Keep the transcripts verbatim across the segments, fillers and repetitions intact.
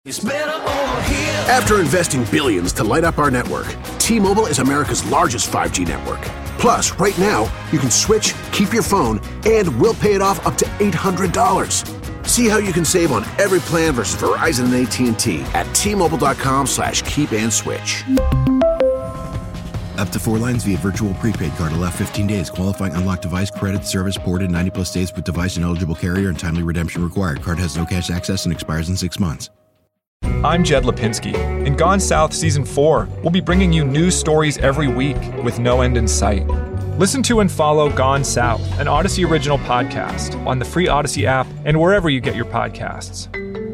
After investing billions to light up our network, T-Mobile is America's largest five G network. Plus, right now, you can switch, keep your phone, and we'll pay it off up to eight hundred dollars. See how you can save on every plan versus Verizon and A T and T at T-Mobile.com slash keep and switch. Up to four lines via virtual prepaid card. Allow fifteen days. Qualifying unlocked device credit service ported ninety plus days with device and eligible carrier and timely redemption required. Card has no cash access and expires in six months. I'm Jed Lipinski. In Gone South Season four, we'll be bringing you news stories every week with no end in sight. Listen to and follow Gone South, an Odyssey original podcast, on the free Odyssey app and wherever you get your podcasts.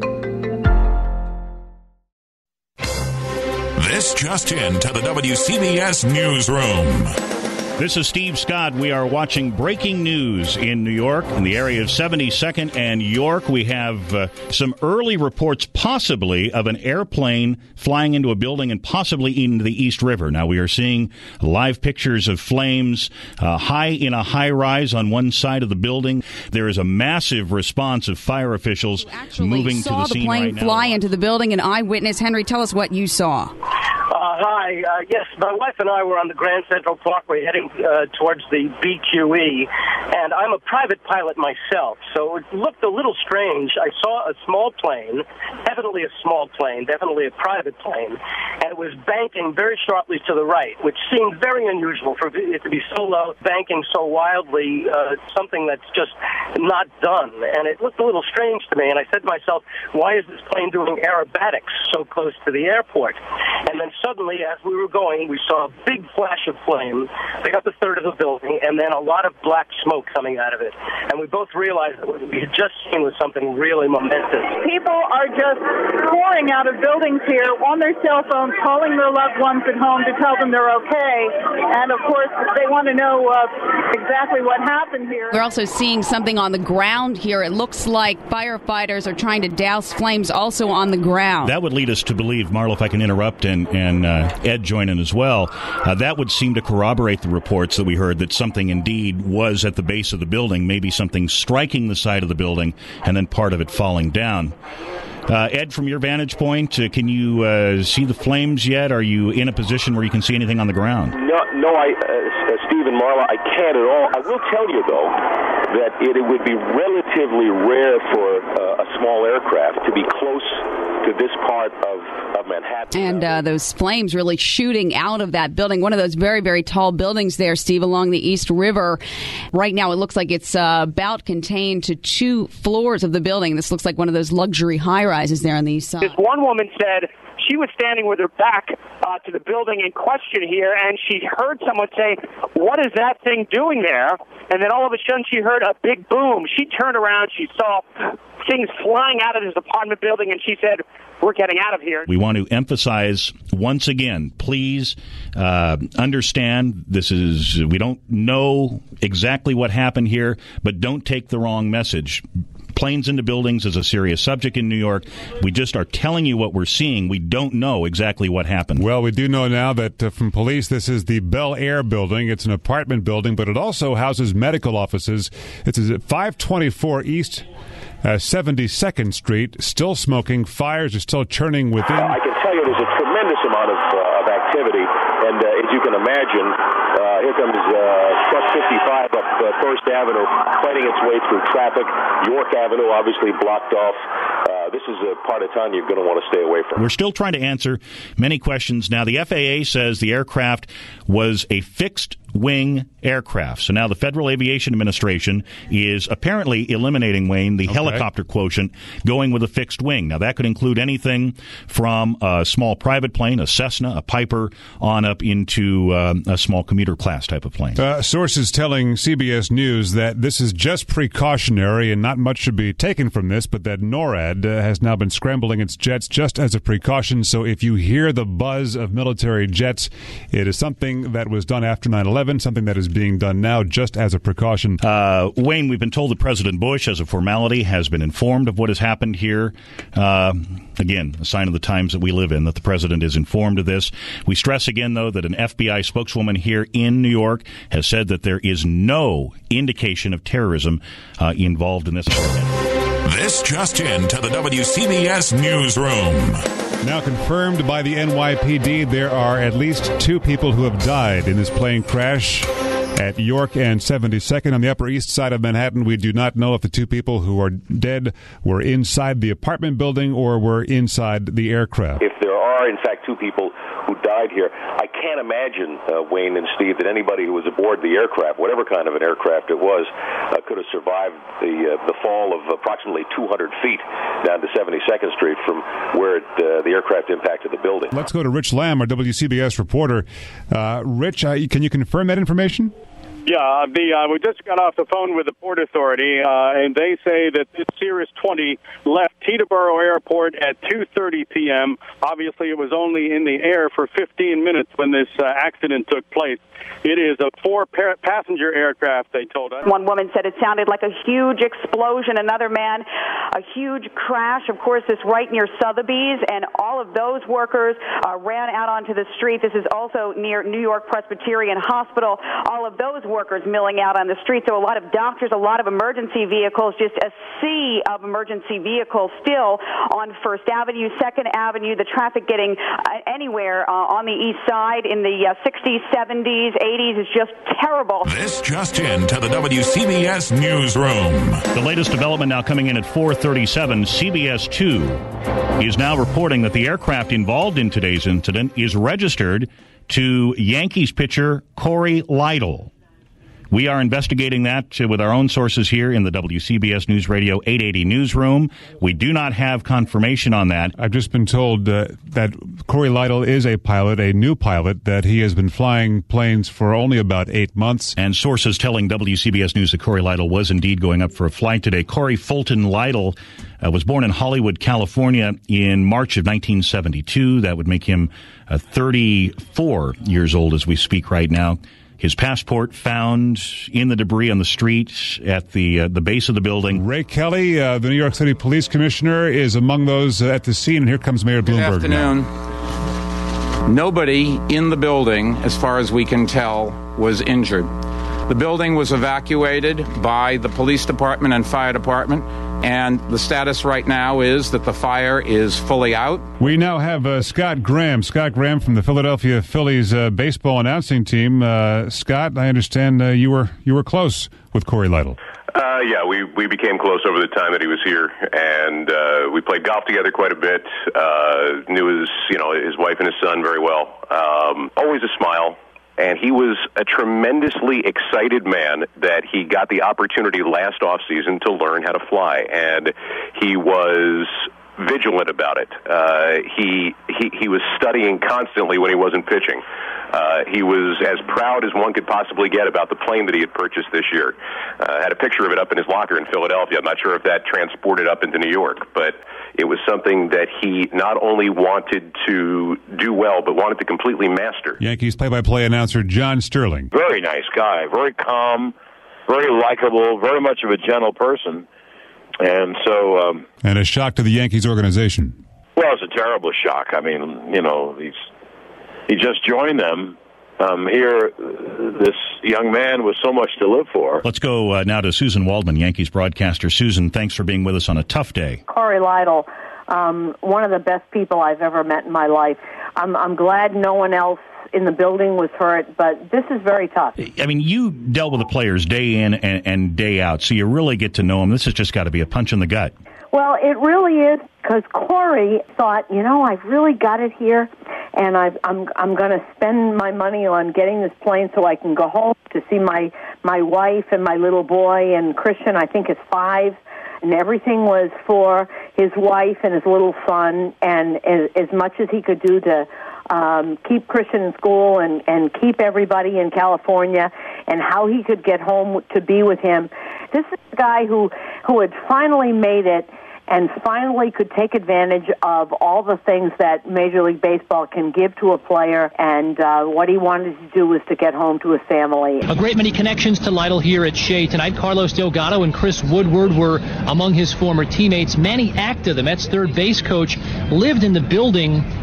This just in to the W C B S Newsroom. This is Steve Scott. We are watching breaking news in New York, in the area of seventy-second and York. We have uh, some early reports, possibly, of an airplane flying into a building and possibly into the East River. Now, we are seeing live pictures of flames uh, high in a high-rise on one side of the building. There is a massive response of fire officials moving to the scene right now. Saw the plane fly into the building. An eyewitness, Henry, tell us what you saw. Uh, hi. Uh, yes, my wife and I were on the Grand Central Parkway heading uh, towards the B Q E, and I'm a private pilot myself, so it looked a little strange. I saw a small plane, definitely a small plane, definitely a private plane, and it was banking very sharply to the right, which seemed very unusual for it to be so low, banking so wildly, uh, something that's just not done. And it looked a little strange to me, and I said to myself, why is this plane doing aerobatics so close to the airport? And then suddenly, as we were going, we saw a big flash of flame, pick up a third of the building, and then a lot of black smoke coming out of it. And we both realized that what we had just seen was something really momentous. People are just pouring out of buildings here on their cell phones, calling their loved ones at home to tell them they're okay. And, of course, they want to know uh, exactly what happened here. We're also seeing something on the ground here. It looks like firefighters are trying to douse flames also on the ground. That would lead us to believe, Marla, if I can interrupt, and, and uh, Ed join in as well, uh, that would seem to corroborate the reports that we heard that something indeed was at the base of the building, maybe something striking the side of the building and then part of it falling down. Uh, Ed, from your vantage point, uh, can you uh, see the flames yet? Are you in a position where you can see anything on the ground? No, no, I, uh, Steve and Marla, I can't at all. I will tell you, though, that it, it would be relatively rare for uh, a small aircraft to be close to this part of, of Manhattan. And uh, those flames really shooting out of that building, one of those very, very tall buildings there, Steve, along the East River. Right now, it looks like it's uh, about contained to two floors of the building. This looks like one of those luxury high-rises there on the east side. This one woman said she was standing with her back uh, to the building in question here, and she heard someone say, "What is that thing doing there?" And then all of a sudden, she heard a big boom. She turned around, she saw things flying out of this apartment building, and she said, "We're getting out of here." We want to emphasize once again, please uh, understand this is, we don't know exactly what happened here, but don't take the wrong message. Planes into buildings is a serious subject in New York. We just are telling you what we're seeing. We don't know exactly what happened. Well, we do know now that uh, from police, this is the Bel Air building. It's an apartment building, but it also houses medical offices. It's at five twenty-four East uh, seventy-second Street. Still smoking. Fires are still churning within. Uh, I can tell you there's a tremendous amount of, uh, of activity. And uh, as you can imagine, uh, here comes uh, Truck fifty-five up uh, First Avenue, fighting its way through traffic. York Avenue obviously blocked off. Uh, this is a part of town you're going to want to stay away from. We're still trying to answer many questions. Now, the F A A says the aircraft was a fixed-wing aircraft. So now the Federal Aviation Administration is apparently eliminating, Wayne, the okay. helicopter quotient, going with a fixed wing. Now, that could include anything from a small private plane, a Cessna, a Piper, on up into um, a small commuter class type of plane. Uh, sources telling C B S News that this is just precautionary and not much should be taken from this, but that NORAD uh, has now been scrambling its jets just as a precaution. So if you hear the buzz of military jets, it is something that was done after nine eleven, something that is being done now just as a precaution. Uh, Wayne, we've been told that President Bush, as a formality, has been informed of what has happened here. Uh, again, a sign of the times that we live in, that the president is informed of this. We stress again, though, that an F B I spokeswoman here in New York has said that there is no indication of terrorism uh, involved in this. This just in to the W C B S Newsroom. Now confirmed by the N Y P D, there are at least two people who have died in this plane crash at York and seventy-second on the Upper East Side of Manhattan. We do not know if the two people who are dead were inside the apartment building or were inside the aircraft. If there are, in fact, two people who died here, I can't imagine, uh, Wayne and Steve, that anybody who was aboard the aircraft, whatever kind of an aircraft it was, uh, could have survived the uh, the fall of approximately two hundred feet down to seventy-second Street from where it, uh, the aircraft impacted the building. Let's go to Rich Lamb, our W C B S reporter. Uh, Rich, uh, can you confirm that information? Yeah, the uh, we just got off the phone with the Port Authority, uh, and they say that this Cirrus twenty left Teterboro Airport at two thirty p.m. Obviously, it was only in the air for fifteen minutes when this uh, accident took place. It is a four-passenger aircraft, they told us. One woman said it sounded like a huge explosion. Another man, a huge crash. Of course, this right near Sotheby's, and all of those workers uh, ran out onto the street. This is also near New York Presbyterian Hospital. All of those workers milling out on the street. So a lot of doctors, a lot of emergency vehicles, just a sea of emergency vehicles still on First Avenue, Second Avenue, the traffic getting uh, anywhere uh, on the east side in the uh, sixties, seventies, eighties is just terrible. This just in to the W C B S Newsroom. The latest development now coming in at four thirty-seven. C B S two is now reporting that the aircraft involved in today's incident is registered to Yankees pitcher Corey Lytle. We are investigating that with our own sources here in the W C B S News Radio eight eighty newsroom. We do not have confirmation on that. I've just been told uh, that Corey Lytle is a pilot, a new pilot, that he has been flying planes for only about eight months. And sources telling W C B S News that Corey Lytle was indeed going up for a flight today. Corey Fulton Lytle uh, was born in Hollywood, California in March of nineteen seventy-two. That would make him uh, thirty-four years old as we speak right now. His passport found in the debris on the street at the uh, the base of the building. Ray Kelly, uh, the New York City Police Commissioner, is among those uh, at the scene. And here comes Mayor Bloomberg. Good afternoon. Now. Nobody in the building, as far as we can tell, was injured. The building was evacuated by the police department and fire department, and the status right now is that the fire is fully out. We now have uh, Scott Graham. Scott Graham from the Philadelphia Phillies uh, baseball announcing team. Uh, Scott, I understand uh, you were you were close with Corey Lytle. Uh, yeah, we, we became close over the time that he was here, and uh, we played golf together quite a bit. Uh, knew his you know his wife and his son very well. Um, always a smile. And he was a tremendously excited man that he got the opportunity last offseason to learn how to fly. And he was vigilant about it. Uh, he, he he was studying constantly when he wasn't pitching. Uh, he was as proud as one could possibly get about the plane that he had purchased this year. Uh, had a picture of it up in his locker in Philadelphia. I'm not sure if that transported up into New York, but it was something that he not only wanted to do well, but wanted to completely master. Yankees play-by-play announcer John Sterling. Very nice guy, very calm, very likable, very much of a gentle person. And so... Um, and a shock to the Yankees organization. Well, it's a terrible shock. I mean, you know, he's, he just joined them. Um, here, this young man with so much to live for. Let's go uh, now to Susan Waldman, Yankees broadcaster. Susan, thanks for being with us on a tough day. Corey Lytle, um, one of the best people I've ever met in my life. I'm, I'm glad no one else in the building was hurt, but this is very tough. I mean, you dealt with the players day in and, and day out, so you really get to know them. This has just got to be a punch in the gut. Well, it really is, because Corey thought, you know, I've really got it here, and I've, I'm I'm going to spend my money on getting this plane so I can go home to see my, my wife and my little boy, and Christian, I think, is five, and everything was for his wife and his little son, and as, as much as he could do to um, keep Christian in school and, and keep everybody in California, and how he could get home to be with him. This is a guy who, who had finally made it and finally could take advantage of all the things that Major League Baseball can give to a player, and uh, what he wanted to do was to get home to his family. A great many connections to Lytle here at Shea tonight. Carlos Delgado and Chris Woodward were among his former teammates. Manny Acta, the Mets' third base coach, lived in the building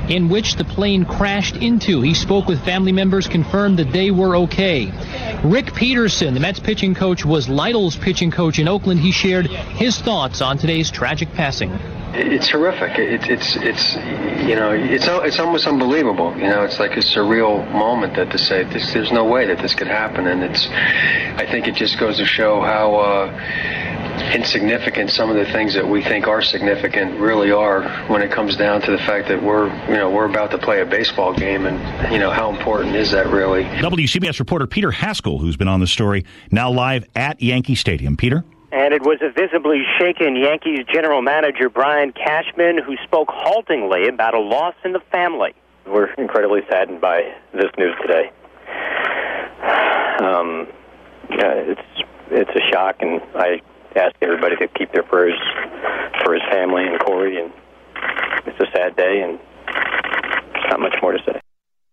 in which the plane crashed into. He spoke with family members, confirmed that they were okay. Rick Peterson, the Mets pitching coach, was Lytle's pitching coach in Oakland. He shared his thoughts on today's tragic passing. It's horrific. It's it's it's you know it's it's almost unbelievable. You know, it's like a surreal moment that to say this. There's no way that this could happen, and it's. I think it just goes to show how uh, insignificant some of the things that we think are significant really are when it comes down to the fact that we're you know we're about to play a baseball game, and you know how important is that really? W C B S reporter Peter Haskell, who's been on the story, now live at Yankee Stadium. Peter. And it was a visibly shaken Yankees general manager, Brian Cashman, who spoke haltingly about a loss in the family. We're incredibly saddened by this news today. Um, yeah, it's it's a shock, and I ask everybody to keep their prayers for his family and Corey. And it's a sad day, and there's not much more to say.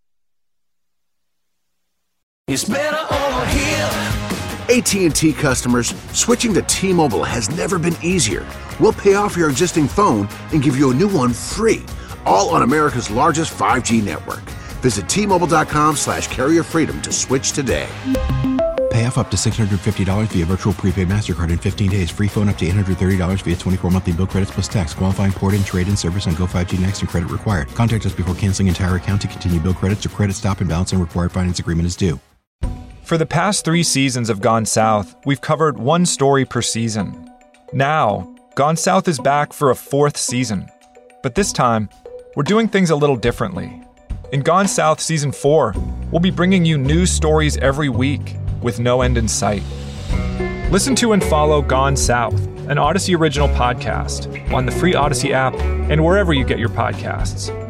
It's better over here. A T and T customers, switching to T-Mobile has never been easier. We'll pay off your existing phone and give you a new one free, all on America's largest five G network. Visit T-Mobile.com slash carrier freedom to switch today. Pay off up to six hundred fifty dollars via virtual prepaid MasterCard in fifteen days. Free phone up to eight hundred thirty dollars via twenty-four monthly bill credits plus tax. Qualifying port-in, trade-in service on Go five G Next and credit required. Contact us before canceling entire account to continue bill credits or credit stop and balance and required finance agreement is due. For the past three seasons of Gone South, we've covered one story per season. Now, Gone South is back for a fourth season. But this time, we're doing things a little differently. In Gone South Season four, we'll be bringing you news stories every week with no end in sight. Listen to and follow Gone South, an Odyssey original podcast, on the free Odyssey app and wherever you get your podcasts.